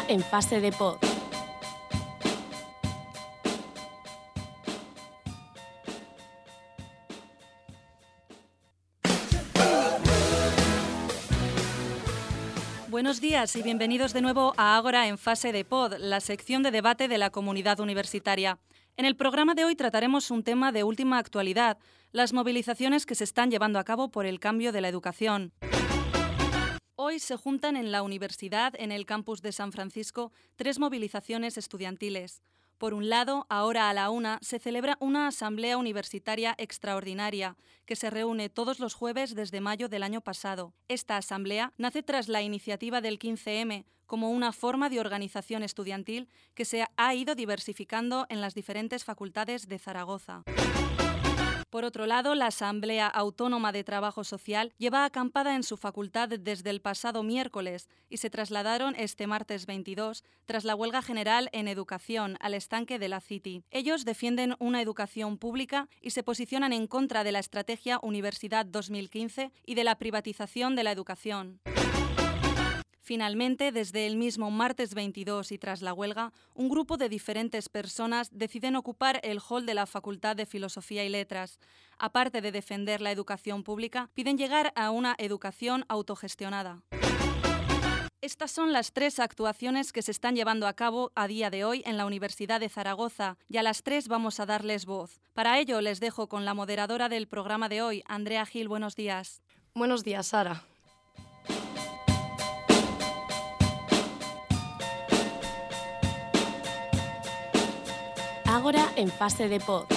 en fase de pod. Buenos días y bienvenidos de nuevo a Ágora en fase de pod, la sección de debate de la comunidad universitaria. En el programa de hoy trataremos un tema de última actualidad, las movilizaciones que se están llevando a cabo por el cambio de la educación. Hoy se juntan en la universidad, en el campus de San Francisco, 3 movilizaciones estudiantiles. Por un lado, ahora a la 1 se celebra una asamblea universitaria extraordinaria que se reúne todos los jueves desde mayo del año pasado. Esta asamblea nace tras la iniciativa del 15M como una forma de organización estudiantil que se ha ido diversificando en las diferentes facultades de Zaragoza. Por otro lado, la Asamblea Autónoma de Trabajo Social lleva acampada en su facultad desde el pasado miércoles y se trasladaron este martes 22 tras la huelga general en educación al estanque de la City. Ellos defienden una educación pública y se posicionan en contra de la estrategia Universidad 2015 y de la privatización de la educación. Finalmente, desde el mismo martes 22 y tras la huelga, un grupo de diferentes personas deciden ocupar el hall de la Facultad de Filosofía y Letras. Aparte de defender la educación pública, piden llegar a una educación autogestionada. Estas son las 3 actuaciones que se están llevando a cabo a día de hoy en la Universidad de Zaragoza y a las 3 vamos a darles voz. Para ello les dejo con la moderadora del programa de hoy, Andrea Gil. Buenos días. Buenos días, Sara. Ágora en fase de pod.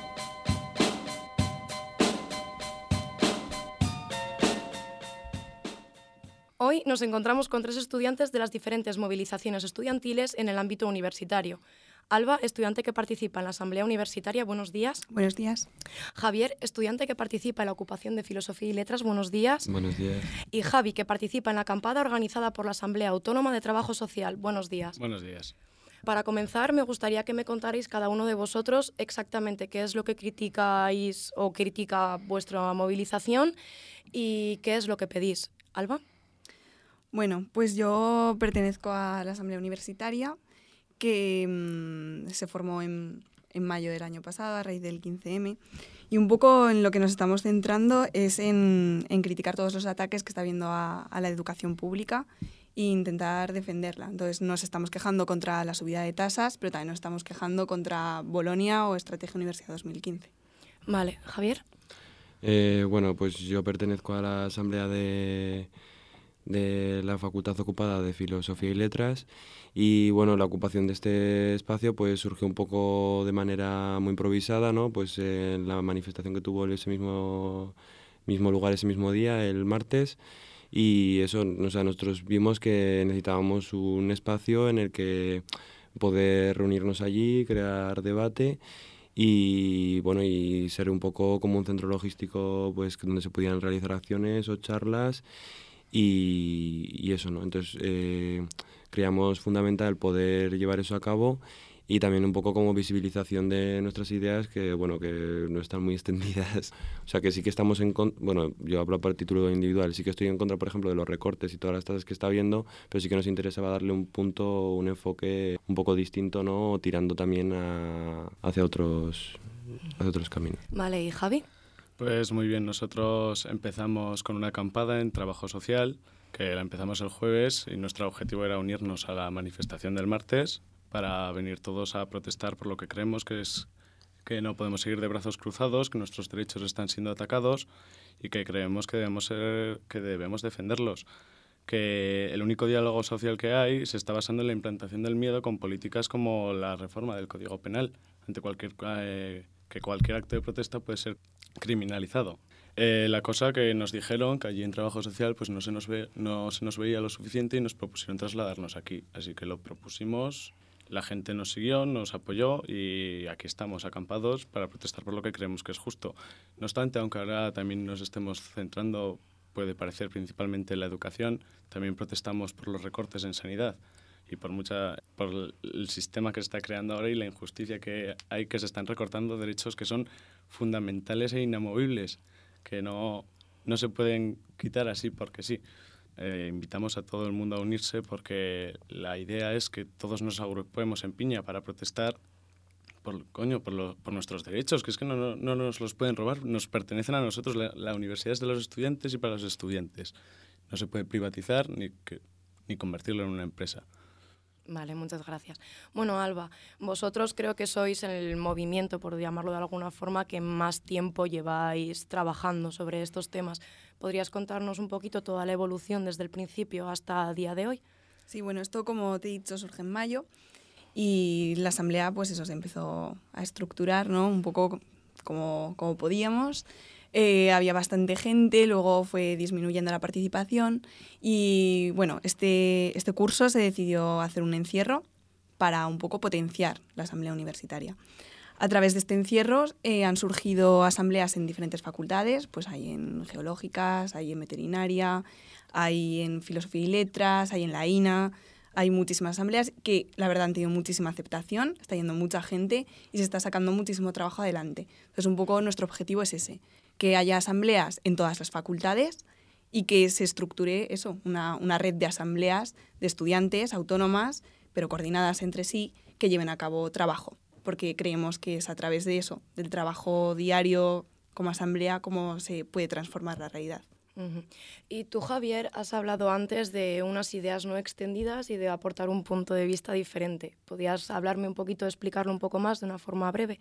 Hoy nos encontramos con 3 estudiantes de las diferentes movilizaciones estudiantiles en el ámbito universitario. Alba, estudiante que participa en la Asamblea Universitaria, buenos días. Buenos días. Javier, estudiante que participa en la ocupación de Filosofía y Letras, buenos días. Buenos días. Y Javi, que participa en la acampada organizada por la Asamblea Autónoma de Trabajo Social, buenos días. Buenos días. Para comenzar, me gustaría que me contarais cada uno de vosotros exactamente qué es lo que criticáis o critica vuestra movilización y qué es lo que pedís. Alba. Bueno, pues yo pertenezco a la Asamblea Universitaria que se formó en mayo del año pasado a raíz del 15M y un poco en lo que nos estamos centrando es en criticar todos los ataques que está habiendo a la educación pública e intentar defenderla. Entonces nos estamos quejando contra la subida de tasas, pero también nos estamos quejando contra Bolonia o Estrategia Universidad 2015. Vale, Javier. Bueno, pues yo pertenezco a la Asamblea de la Facultad Ocupada de Filosofía y Letras y bueno, la ocupación de este espacio pues surgió un poco de manera muy improvisada, ¿no? Pues en la manifestación que tuvo ese mismo lugar, ese mismo día, el martes. Y eso, o sea, nosotros vimos que necesitábamos un espacio en el que poder reunirnos allí, crear debate y bueno, y ser un poco como un centro logístico pues donde se pudieran realizar acciones o charlas y eso, ¿no? Entonces creíamos fundamental poder llevar eso a cabo y también un poco como visibilización de nuestras ideas que, bueno, que no están muy extendidas. O sea, que sí que estamos en contra, bueno, yo hablo por título individual, sí que estoy en contra, por ejemplo, de los recortes y todas las tasas que está habiendo, pero sí que nos interesaba darle un punto, un enfoque un poco distinto, ¿no? Tirando también hacia otros caminos. Vale, ¿y Javi? Pues muy bien, nosotros empezamos con una acampada en trabajo social, que la empezamos el jueves y nuestro objetivo era unirnos a la manifestación del martes para venir todos a protestar por lo que creemos que es que no podemos seguir de brazos cruzados, que nuestros derechos están siendo atacados y que creemos que debemos defenderlos. Que el único diálogo social que hay se está basando en la implantación del miedo con políticas como la reforma del Código Penal, ante que cualquier acto de protesta puede ser criminalizado. La cosa que nos dijeron, que allí en trabajo social pues no se nos veía lo suficiente y nos propusieron trasladarnos aquí. Así que lo propusimos, la gente nos siguió, nos apoyó y aquí estamos acampados para protestar por lo que creemos que es justo. No obstante, aunque ahora también nos estemos centrando, puede parecer principalmente en la educación, también protestamos por los recortes en sanidad y por el sistema que se está creando ahora y la injusticia que hay, que se están recortando derechos que son fundamentales e inamovibles, que no se pueden quitar así porque sí. invitamos a todo el mundo a unirse porque la idea es que todos nos agrupemos en piña para protestar por nuestros derechos, que es que no nos los pueden robar, nos pertenecen a nosotros. La universidad es de los estudiantes y para los estudiantes. No se puede privatizar ni convertirlo en una empresa. Vale, muchas gracias. Bueno, Alba, vosotros creo que sois el movimiento, por llamarlo de alguna forma, que más tiempo lleváis trabajando sobre estos temas. ¿Podrías contarnos un poquito toda la evolución desde el principio hasta el día de hoy? Sí, bueno, esto, como te he dicho, surge en mayo y la asamblea, pues eso, se empezó a estructurar, ¿no? Un poco como podíamos. Había bastante gente, luego fue disminuyendo la participación y bueno, este curso se decidió hacer un encierro para un poco potenciar la asamblea universitaria. A través de este encierro han surgido asambleas en diferentes facultades, pues hay en geológicas, hay en veterinaria, hay en filosofía y letras, hay en la INA. Hay muchísimas asambleas que, la verdad, han tenido muchísima aceptación, está yendo mucha gente y se está sacando muchísimo trabajo adelante. Entonces, un poco nuestro objetivo es ese, que haya asambleas en todas las facultades y que se estructure eso, una red de asambleas de estudiantes autónomas, pero coordinadas entre sí, que lleven a cabo trabajo. Porque creemos que es a través de eso, del trabajo diario como asamblea, cómo se puede transformar la realidad. Uh-huh. Y tú, Javier, has hablado antes de unas ideas no extendidas y de aportar un punto de vista diferente. ¿Podrías hablarme un poquito, explicarlo un poco más de una forma breve?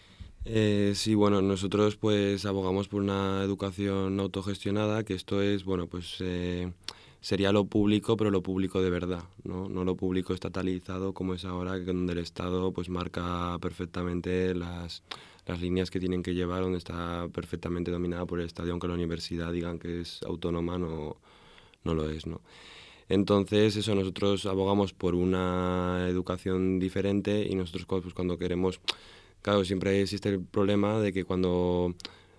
Sí, bueno, nosotros pues abogamos por una educación autogestionada, que esto es, bueno, pues sería lo público, pero lo público de verdad, ¿no? No lo público estatalizado como es ahora, donde el Estado pues marca perfectamente las líneas que tienen que llevar, donde está perfectamente dominada por el Estado, aunque la universidad digan que es autónoma, no lo es, ¿no? Entonces, eso, nosotros abogamos por una educación diferente y nosotros pues, cuando queremos... Claro, siempre existe el problema de que cuando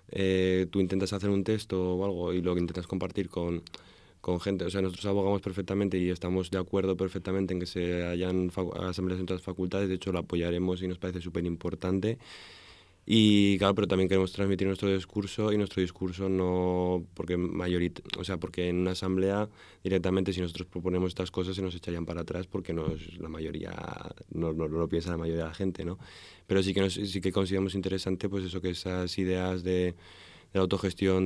tú intentas hacer un texto o algo y lo intentas compartir con gente, o sea, nosotros abogamos perfectamente y estamos de acuerdo perfectamente en que se hayan asambleas en todas las facultades, de hecho lo apoyaremos y nos parece súper importante. Y claro, pero también queremos transmitir nuestro discurso y nuestro discurso no porque porque en una asamblea directamente si nosotros proponemos estas cosas se nos echarían para atrás porque no la mayoría no lo piensa la mayoría de la gente, ¿no? Pero sí que consideramos interesante pues eso, que esas ideas de la autogestión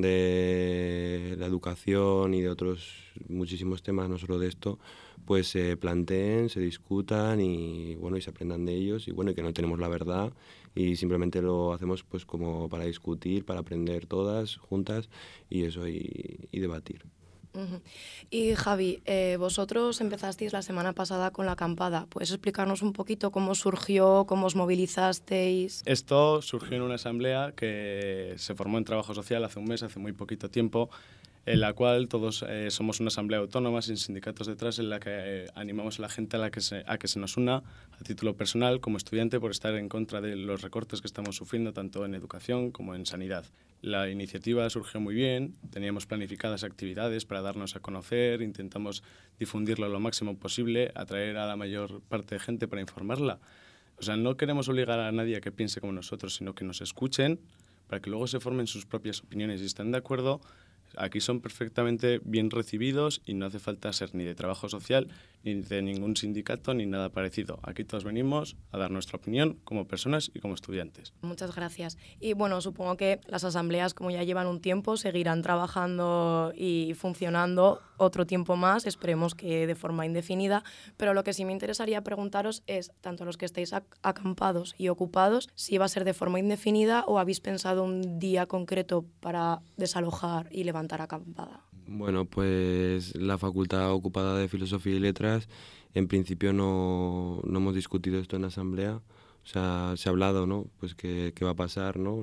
de la educación y de otros muchísimos temas, no solo de esto, pues se planteen, se discutan y bueno, y se aprendan de ellos y bueno, y que no tenemos la verdad y simplemente lo hacemos pues como para discutir, para aprender todas juntas y eso y debatir. Uh-huh. Y Javi, vosotros empezasteis la semana pasada con la acampada. ¿Puedes explicarnos un poquito cómo surgió, cómo os movilizasteis? Esto surgió en una asamblea que se formó en Trabajo Social hace un mes, hace muy poquito tiempo, en la cual todos somos una asamblea autónoma sin sindicatos detrás, en la que animamos a la gente a que se nos una a título personal como estudiante por estar en contra de los recortes que estamos sufriendo tanto en educación como en sanidad. La iniciativa surgió muy bien, teníamos planificadas actividades para darnos a conocer, intentamos difundirlo lo máximo posible, atraer a la mayor parte de gente para informarla. O sea, no queremos obligar a nadie a que piense como nosotros, sino que nos escuchen para que luego se formen sus propias opiniones y estén de acuerdo. Aquí son perfectamente bien recibidos y no hace falta ser ni de trabajo social, ni de ningún sindicato, ni nada parecido. Aquí todos venimos a dar nuestra opinión como personas y como estudiantes. Muchas gracias. Y bueno, supongo que las asambleas, como ya llevan un tiempo, seguirán trabajando y funcionando otro tiempo más, esperemos que de forma indefinida, pero lo que sí me interesaría preguntaros es, tanto los que estáis acampados y ocupados, si va a ser de forma indefinida o habéis pensado un día concreto para desalojar y levantar acampada. Bueno, pues la Facultad Ocupada de Filosofía y Letras, en principio no hemos discutido esto en la asamblea, o sea, se ha hablado, ¿no? Pues qué va a pasar, ¿no?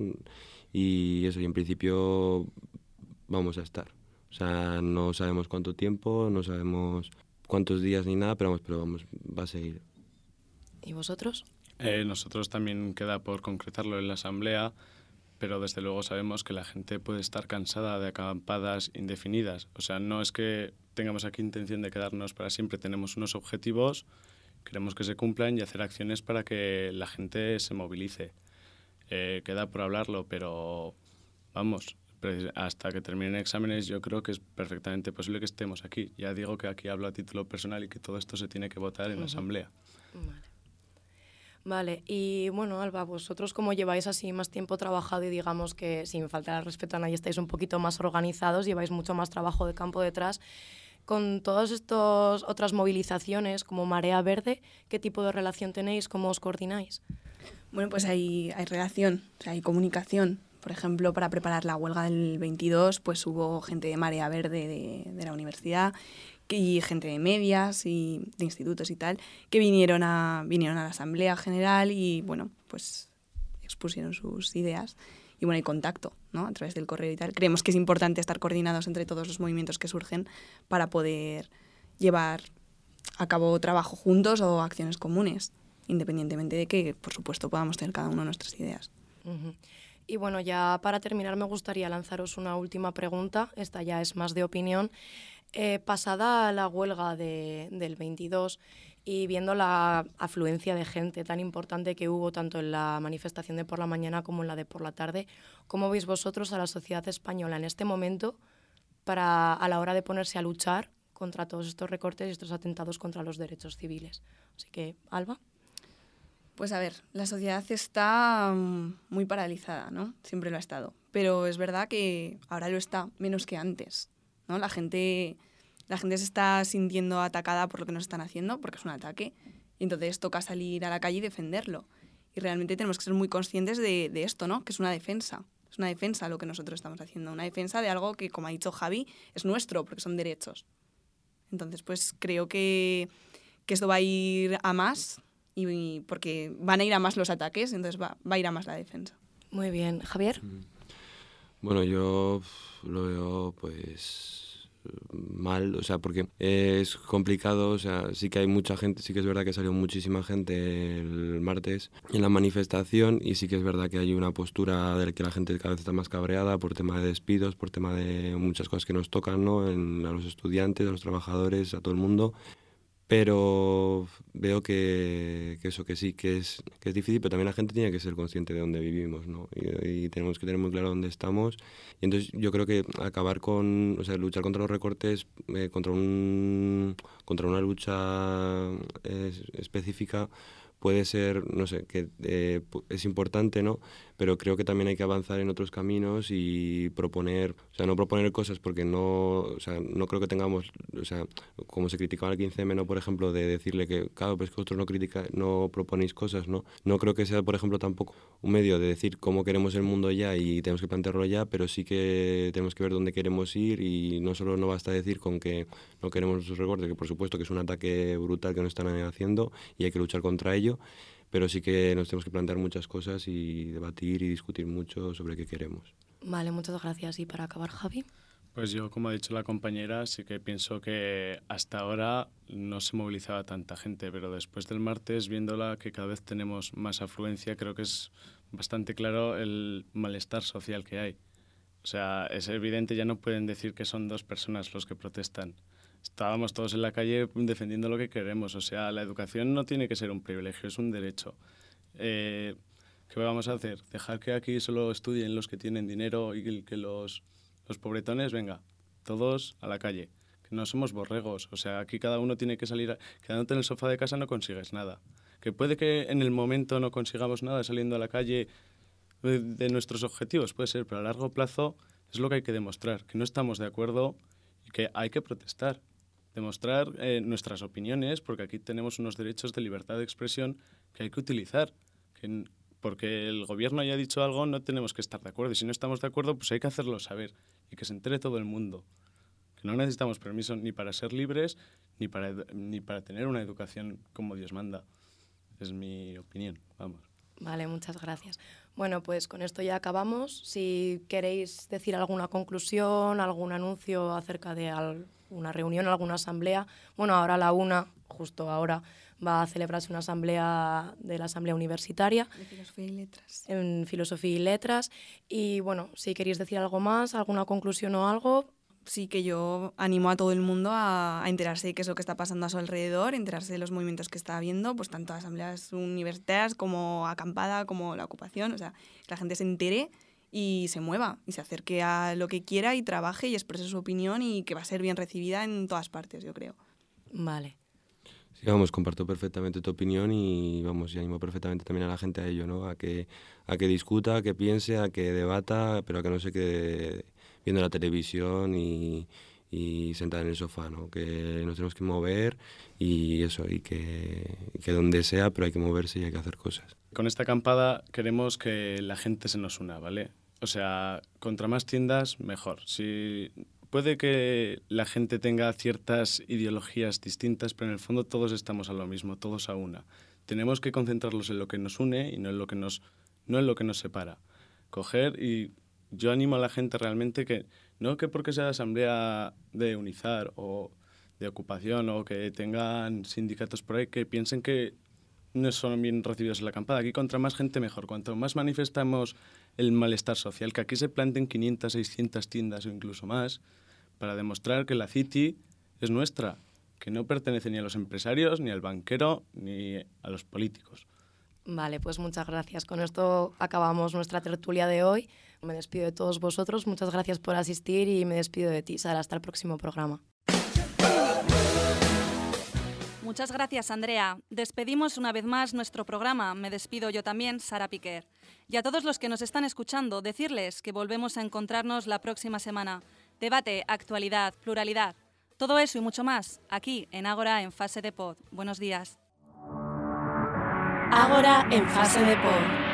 Y eso, y en principio vamos a estar. O sea, no sabemos cuánto tiempo, no sabemos cuántos días ni nada, pero vamos, va a seguir. ¿Y vosotros? Nosotros también queda por concretarlo en la asamblea, pero desde luego sabemos que la gente puede estar cansada de acampadas indefinidas. O sea, no es que tengamos aquí intención de quedarnos para siempre, tenemos unos objetivos, queremos que se cumplan y hacer acciones para que la gente se movilice. Queda por hablarlo, pero vamos, hasta que terminen exámenes yo creo que es perfectamente posible que estemos aquí. Ya digo que aquí hablo a título personal y que todo esto se tiene que votar en la asamblea. Vale, y bueno, Alba, vosotros como lleváis así más tiempo trabajado y digamos que sin faltar al respeto a nadie estáis un poquito más organizados, lleváis mucho más trabajo de campo detrás, con todas estas otras movilizaciones como Marea Verde, ¿qué tipo de relación tenéis? ¿Cómo os coordináis? Bueno, pues hay relación, o sea, hay comunicación. Por ejemplo, para preparar la huelga del 22, pues hubo gente de Marea Verde de la universidad y gente de medias y de institutos y tal, que vinieron a la Asamblea General y, bueno, pues expusieron sus ideas. Y bueno, hay contacto, ¿no? A través del correo y tal. Creemos que es importante estar coordinados entre todos los movimientos que surgen para poder llevar a cabo trabajo juntos o acciones comunes, independientemente de que, por supuesto, podamos tener cada uno nuestras ideas. Y bueno, ya para terminar me gustaría lanzaros una última pregunta, esta ya es más de opinión. Pasada la huelga del 22 y viendo la afluencia de gente tan importante que hubo tanto en la manifestación de por la mañana como en la de por la tarde, ¿cómo veis vosotros a la sociedad española en este momento a la hora de ponerse a luchar contra todos estos recortes y estos atentados contra los derechos civiles? Así que, Alba. Pues a ver, la sociedad está muy paralizada, ¿no? Siempre lo ha estado. Pero es verdad que ahora lo está menos que antes, ¿no? La gente se está sintiendo atacada por lo que nos están haciendo, porque es un ataque, y entonces toca salir a la calle y defenderlo. Y realmente tenemos que ser muy conscientes de esto, ¿no? Que es una defensa. Es una defensa lo que nosotros estamos haciendo, una defensa de algo que, como ha dicho Javi, es nuestro, porque son derechos. Entonces, pues creo que esto va a ir a más, y porque van a ir a más los ataques, entonces va a ir a más la defensa. Muy bien. Javier. Bueno, yo lo veo pues mal, o sea, porque es complicado, o sea, sí que hay mucha gente, sí que es verdad que salió muchísima gente el martes en la manifestación y sí que es verdad que hay una postura de que la gente cada vez está más cabreada por tema de despidos, por tema de muchas cosas que nos tocan, ¿no? A los estudiantes, a los trabajadores, a todo el mundo. Pero veo que eso, que sí, que es difícil, pero también la gente tiene que ser consciente de dónde vivimos, ¿no? Y tenemos que tener muy claro dónde estamos. Y entonces yo creo que luchar contra los recortes, contra una lucha específica, puede ser, no sé, que es importante, ¿no? Pero creo que también hay que avanzar en otros caminos y proponer, o sea, no proponer cosas porque no creo que tengamos, o sea, como se criticaba el 15M, ¿no? Por ejemplo, de decirle que, claro, pues que vosotros no proponéis cosas, ¿no? No creo que sea, por ejemplo, tampoco un medio de decir cómo queremos el mundo ya y tenemos que plantearlo ya, pero sí que tenemos que ver dónde queremos ir y no solo no basta decir con que no queremos esos recortes, que por supuesto que es un ataque brutal que nos están haciendo y hay que luchar contra ello, pero sí que nos tenemos que plantear muchas cosas y debatir y discutir mucho sobre qué queremos. Vale, muchas gracias. Y para acabar, Javi. Pues yo, como ha dicho la compañera, sí que pienso que hasta ahora no se movilizaba tanta gente, pero después del martes, viéndola que cada vez tenemos más afluencia, creo que es bastante claro el malestar social que hay. O sea, es evidente, ya no pueden decir que son dos personas los que protestan. Estábamos todos en la calle defendiendo lo que queremos. O sea, la educación no tiene que ser un privilegio, es un derecho. ¿Qué vamos a hacer? ¿Dejar que aquí solo estudien los que tienen dinero y que los pobretones, venga, todos a la calle? Que no somos borregos. O sea, aquí cada uno tiene que salir. Quedándote en el sofá de casa no consigues nada. Que puede que en el momento no consigamos nada saliendo a la calle de nuestros objetivos, puede ser, pero a largo plazo es lo que hay que demostrar, que no estamos de acuerdo y que hay que protestar. Demostrar nuestras opiniones, porque aquí tenemos unos derechos de libertad de expresión que hay que utilizar. Porque el gobierno haya dicho algo, no tenemos que estar de acuerdo. Y si no estamos de acuerdo, pues hay que hacerlo saber y que se entere todo el mundo. Que no necesitamos permiso ni para ser libres ni para tener una educación como Dios manda. Es mi opinión, vamos. Vale, muchas gracias. Bueno, pues con esto ya acabamos. Si queréis decir alguna conclusión, algún anuncio acerca de alguna reunión, alguna asamblea, bueno, ahora justo ahora, va a celebrarse una asamblea de la Asamblea Universitaria. De Filosofía y Letras. En Filosofía y Letras. Y bueno, si queréis decir algo más, alguna conclusión o algo. Sí, que yo animo a todo el mundo a enterarse de qué es lo que está pasando a su alrededor, enterarse de los movimientos que está habiendo, pues tanto asambleas universitarias como acampada, como la ocupación, o sea, que la gente se entere y se mueva y se acerque a lo que quiera y trabaje y exprese su opinión y que va a ser bien recibida en todas partes, yo creo. Vale. Sí, vamos, comparto perfectamente tu opinión y vamos, y animo perfectamente también a la gente a ello, ¿no? A que discuta, a que piense, a que debata, pero a que no se quede viendo la televisión y sentada en el sofá, ¿no? Que nos tenemos que mover y eso, y que donde sea, pero hay que moverse y hay que hacer cosas. Con esta acampada queremos que la gente se nos una, ¿vale? O sea, contra más tiendas, mejor. Si puede que la gente tenga ciertas ideologías distintas, pero en el fondo todos estamos a lo mismo, todos a una. Tenemos que concentrarnos en lo que nos une y no en lo que nos separa. Coger y yo animo a la gente realmente que, no que porque sea asamblea de Unizar o de ocupación o que tengan sindicatos por ahí, que piensen que no son bien recibidos en la acampada. Aquí contra más gente mejor. Cuanto más manifestamos el malestar social, que aquí se planten 500, 600 tiendas o incluso más, para demostrar que la City es nuestra, que no pertenece ni a los empresarios, ni al banquero, ni a los políticos. Vale, pues muchas gracias. Con esto acabamos nuestra tertulia de hoy. Me despido de todos vosotros. Muchas gracias por asistir y me despido de ti, Sara. Hasta el próximo programa. Muchas gracias, Andrea. Despedimos una vez más nuestro programa. Me despido yo también, Sara Piquer. Y a todos los que nos están escuchando, decirles que volvemos a encontrarnos la próxima semana. Debate, actualidad, pluralidad. Todo eso y mucho más, aquí en Ágora en Fase de Pod. Buenos días. Ágora en Fase de Pod.